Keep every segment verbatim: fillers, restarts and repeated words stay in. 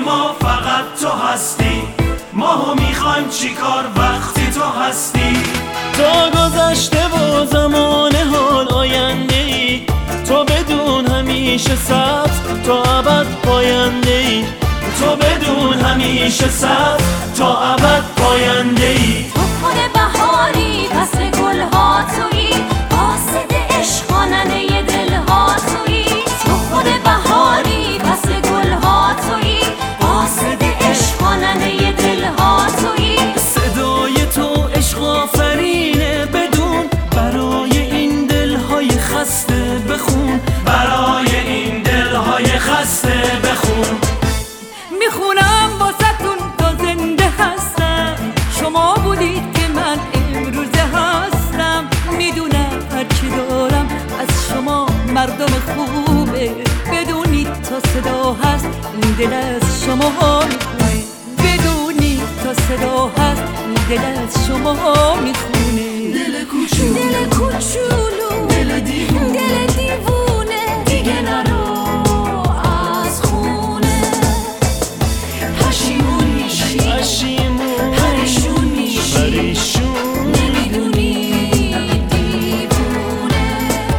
ما فقط تو هستی، ماهو میخوایم چیکار وقتی تو هستی. تا گذشته و زمان حال آینده ای، تو بدون همیشه سبز تا ابد پاینده ای، تو بدون همیشه سبز تا ابد پاینده ای. تو خود بهاری فصل گلها تویی، قاصد عشق خواننده دلها تویی. تو خود بهاری فصل گلها تویی، قاصد عشق خواننده دلها تویی. صدای تو عشق آفرینه بدون، برای این دلهای خسته بخون، برای این دلهای خسته بخون. میخونم واسهتون تا زنده هستم، شما بودید که من امروزه هستم. میدونم هرچی دارم از شما مردم خوبه، بدونید تا صدا هست این دل از شما میخونه، بدونید تا صدا هست این دل از شما میخونه. دل کوچولو، دل کوچولو، دل دیوونه، دل دیوونه، دیگه نرو از خونه. پشیمون میشی، پشیمون پریشون میشی، پریشون نمیدونی دیوونه.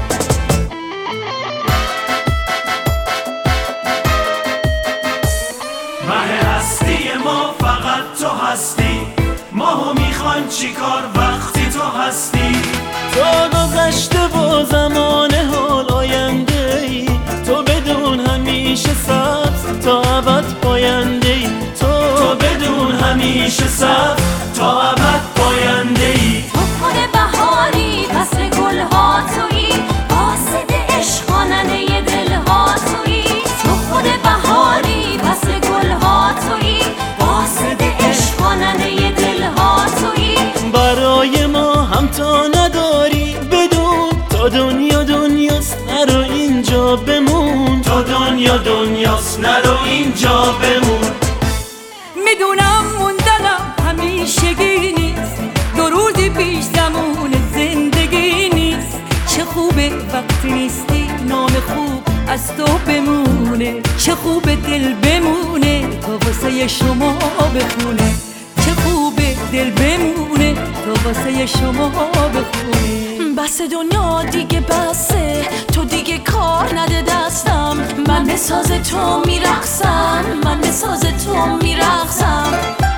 مه هستی ما فقط تو هستی، ماهو میخوایم چیکار وقتی تو هستی. تا گذشته و زمان حال آینده ای، تو بدون همیشه سبز تا ابد پاینده ای، تو تو بدون همیشه سبز تا ابد پاینده ای. تو خود بهاری فصل گلها تویی، قاصد عشق خواننده دلها تویی. تو خود بهاری فصل گلها تویی، قاصد عشق خواننده دلها تویی. برای ما همتا نداری بدون، تا دنیا دنیاست نرو اینجا بمون، تو دنیا دنیاست نرو اینجا بمون. میدونم موندنم همیشگی نیست، دو روزی پیش زمان زندگی نیست. چه خوبه وقتی نیستی نام خوب از تو بمونه، چه خوبه دل بمونه تا واسه شما بخونه، چه خوبه دل بمونه تا واسه شما بخونه. بس دنیا دیگه بسه، تو دیگه کار نده دستم، من به ساز تو میرقصم، من به ساز تو میرقصم.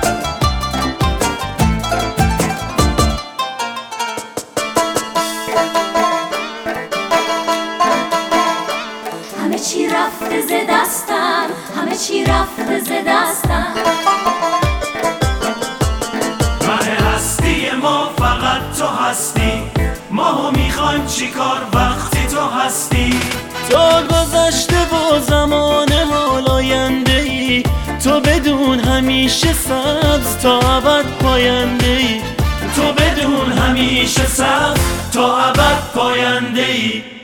همه چی رفته ز دستم، همه چی رفته ز دستم. مه هستی ما فقط تو هستی، ماهو میخوایم چیکار وقتی تو هستی. تا گذشته و زمان حال آینده ای، تو بدون همیشه سبز تا ابد پاینده ای، تو بدون همیشه سبز تا ابد پاینده ای.